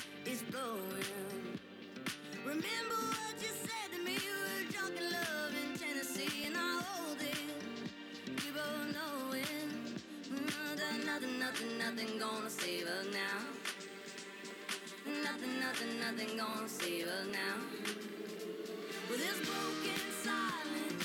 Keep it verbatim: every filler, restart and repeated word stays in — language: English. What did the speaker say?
is blowing. Remember what you said to me? We were drunk in love in Tennessee, and I hold it. We both knowing mm, that nothing, nothing, nothing gonna save us now. Nothing, nothing, nothing gonna save us now. With this broken silence